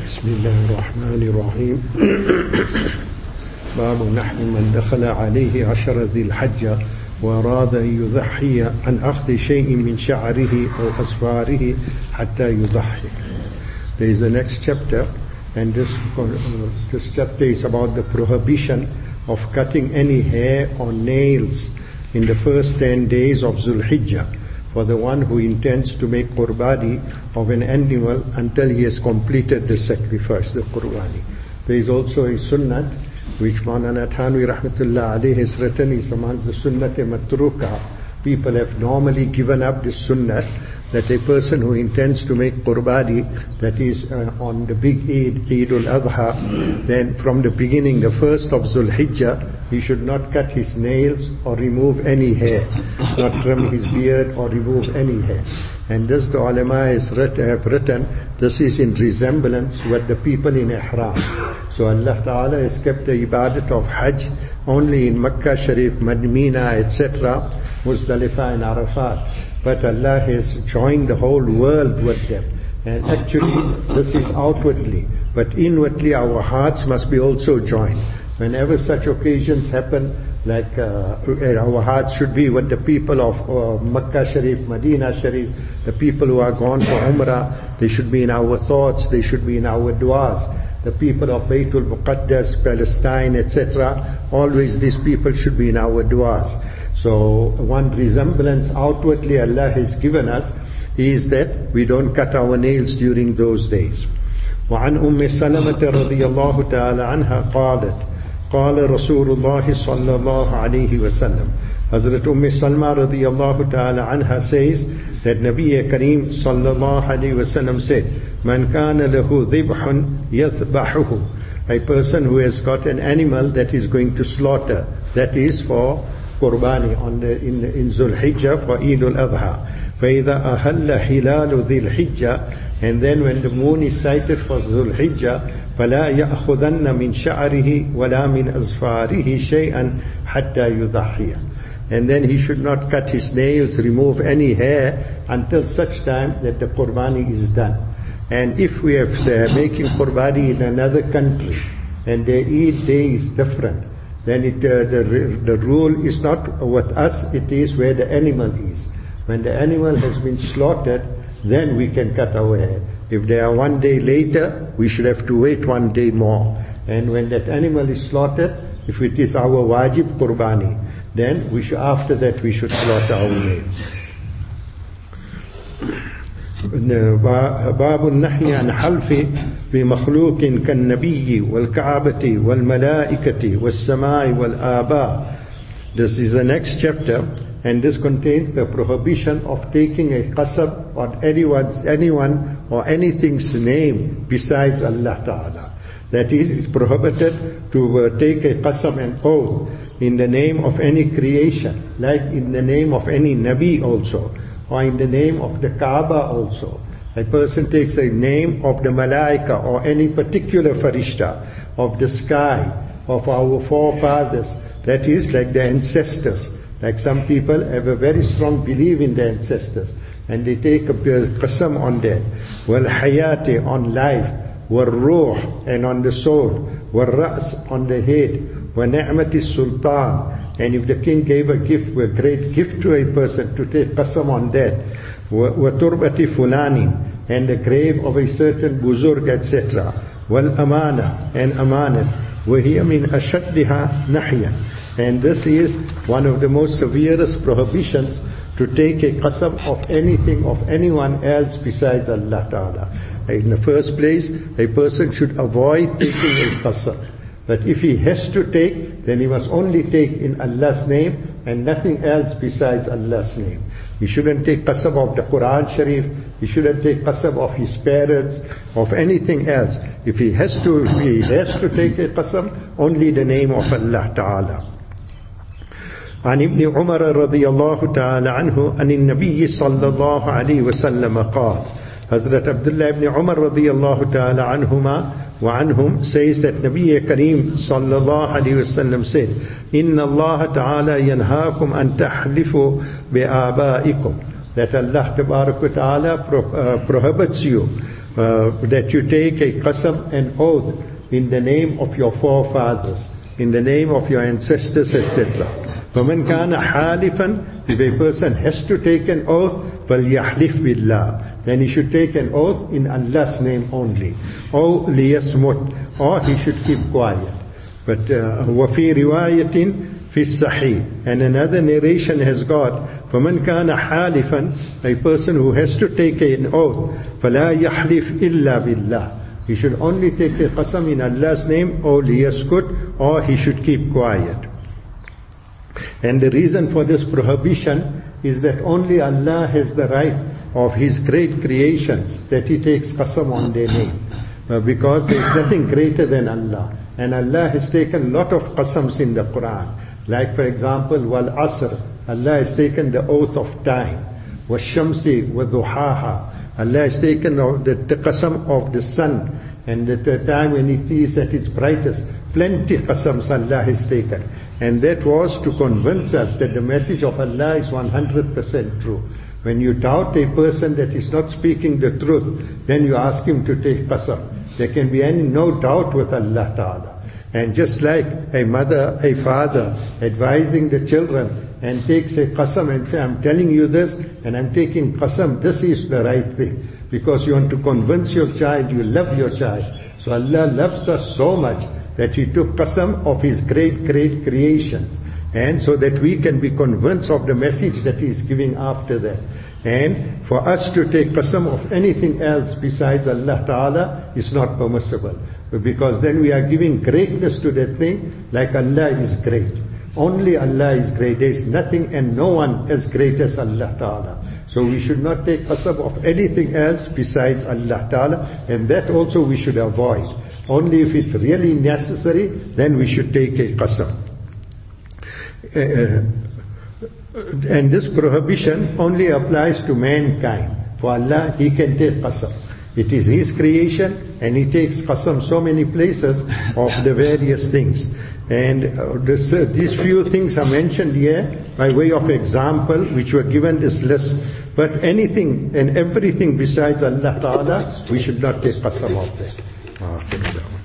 بسم الله الرحمن الرحيم. باب نحن من دخل عليه عشر ذي الحجة وأراد أن يضحي عن أخذ شيء من شعره أو أظفاره حتى يضحي. There is the next chapter, and this chapter is about the prohibition of cutting any hair or nails in the first 10 days of Dhul Hijjah for the one who intends to make qurbani of an animal until he has completed the sacrifice, the qurbani. There is also a sunnat which Maulana Thanwi Rahmatullah alayhi has written, is amongst the sunnat matruka. People have normally given up this sunnat, that a person who intends to make qurbani, that is on the big Eid al-Adha, then from the beginning, the first of Dhul Hijjah, he should not cut his nails or remove any hair, not trim his beard or remove any hair. And this the ulama have written, this is in resemblance with the people in Ihram. So Allah Ta'ala has kept the ibadat of Hajj only in Makkah Sharif, Madinah, etc., Muzdalifah and Arafat. But Allah has joined the whole world with them. And actually, this is outwardly. But inwardly, our hearts must be also joined. Whenever such occasions happen, like our hearts should be with the people of Makkah Sharif, Medina Sharif, the people who are gone for Umrah, they should be in our thoughts, they should be in our du'as. The people of Baytul Muqaddas, Palestine, etc., always these people should be in our du'as. So one resemblance outwardly Allah has given us is that we don't cut our nails during those days. وعن أم سلمة رضي الله تعالى عنها قالت قال رسول الله صلى الله عليه وسلم. Hazrat Salma radiyallahu ta'ala anha says that Nabi Kareem sallallahu alayhi wasallam said, Man kana lahu dhibhun yathbahuhu. A person who has got an animal that is going to slaughter, that is for qurbani in Dhul Hijjah for Eid al-Adha. فَإِذَا أَهَلَّ حِلَالُ ذِي الْحِجَّةِ. And then when the moon is sighted for Dhul Hijjah, فَلَا يَأْخُذَنَّ مِنْ شَعْرِهِ وَلَا مِنْ أَظْفَارِهِ شَيْئًا حَتَّى يُضَحِّيَ. And then he should not cut his nails, remove any hair until such time that the qurbani is done. And if we are making qurbani in another country and their Eid day is different, then the rule is not with us, it is where the animal is. When the animal has been slaughtered, then we can cut our hair. If they are one day later, we should have to wait one day more. And when that animal is slaughtered, if it is our wajib qurbani, then after that we should slaughter our nails. باب النهي عن حلف بمخلوق كالنبي والكعبة والملائكة والسماء والآباء. This is the next chapter, and this contains the prohibition of taking a qasam on anyone or anything's name besides Allah Ta'ala. That is, it's prohibited to take a qasam and oath in the name of any creation, like in the name of any Nabi also, or in the name of the Kaaba also. A person takes a name of the Malaika or any particular farishta, of the sky, of our forefathers, that is like the ancestors. Like some people have a very strong belief in their ancestors, and they take a qasam on that. Wal hayati, on life, wal ruh, and on the soul, wal ra's, on the head, wa ni'mati sultan. And if the king gave a gift, a great gift to a person, to take qasam on that. Wa turbati fulani, and the grave of a certain buzurg, etc. Wal amana, and amanat. Wa hiya min ashaddiha nahyan. And this is one of the most severest prohibitions, to take a qasam of anything, of anyone else besides Allah Ta'ala. In the first place, a person should avoid taking a qasam. But if he has to take, then he must only take in Allah's name and nothing else besides Allah's name. He shouldn't take qasam of the Quran Sharif, he shouldn't take qasam of his parents, of anything else. If he has to take a qasam, only the name of Allah Ta'ala. عن ابن عمر رضي الله تعالى عنه عن النبي صلى الله عليه وسلم قال. Hazrat Abdullah ibn Umar رضي الله تعالى عنهما وعنهم says that Nabi Kareem صلى الله عليه وسلم said, إن الله تعالى ينهاكم أن تحلفوا بآبائكم. That Allah Tabarak wa Ta'ala prohibits you that you take a qasam, an oath, in the name of your forefathers, in the name of your ancestors, etc. فَمَنْ كَانَ حَالِفًا, if a person has to take an oath, فَلْيَحْلِفْ بِاللَّهِ, then he should take an oath in Allah's name only. Or لِيَسْمُتْ, or he should keep quiet. But وَفِي رِوَايَةٍ فِي الصَّحِيحِ, and another narration has got, فَمَنْ كَانَ حَالِفًا, a person who has to take an oath, فَلَا يَحْلِفْ إِلَّا بِاللَّهِ, he should only take a qasam in Allah's name, or liyaskut, or he should keep quiet. And the reason for this prohibition is that only Allah has the right of His great creations that He takes qasam on their name. Because there is nothing greater than Allah. And Allah has taken a lot of qasams in the Quran. Like for example, wal asr, Allah has taken the oath of time. Was shamsi wa duhaha, Allah has taken the qasam of the sun, and at the time when it is at its brightest. Plenty qasams Allah has taken. And that was to convince us that the message of Allah is 100% true. When you doubt a person that is not speaking the truth, then you ask him to take qasam. There can be no doubt with Allah Ta'ala. And just like a mother, a father advising the children and takes a qasam and say, I'm telling you this and I'm taking qasam, this is the right thing. Because you want to convince your child, you love your child. So Allah loves us so much that He took qasam of His great creations. And so that we can be convinced of the message that He is giving after that. And for us to take qasam of anything else besides Allah Ta'ala is not permissible. Because then we are giving greatness to that thing, like Allah is great. Only Allah is great. There is nothing and no one as great as Allah Ta'ala. So we should not take qasam of anything else besides Allah Ta'ala. And that also we should avoid. Only if it's really necessary, then we should take a qasam. And this prohibition only applies to mankind. For Allah, He can take qasam. It is His creation, and He takes qasam so many places of the various things. And these few things are mentioned here by way of example, which were given this list. But anything and everything besides Allah Ta'ala, we should not take qasam of that.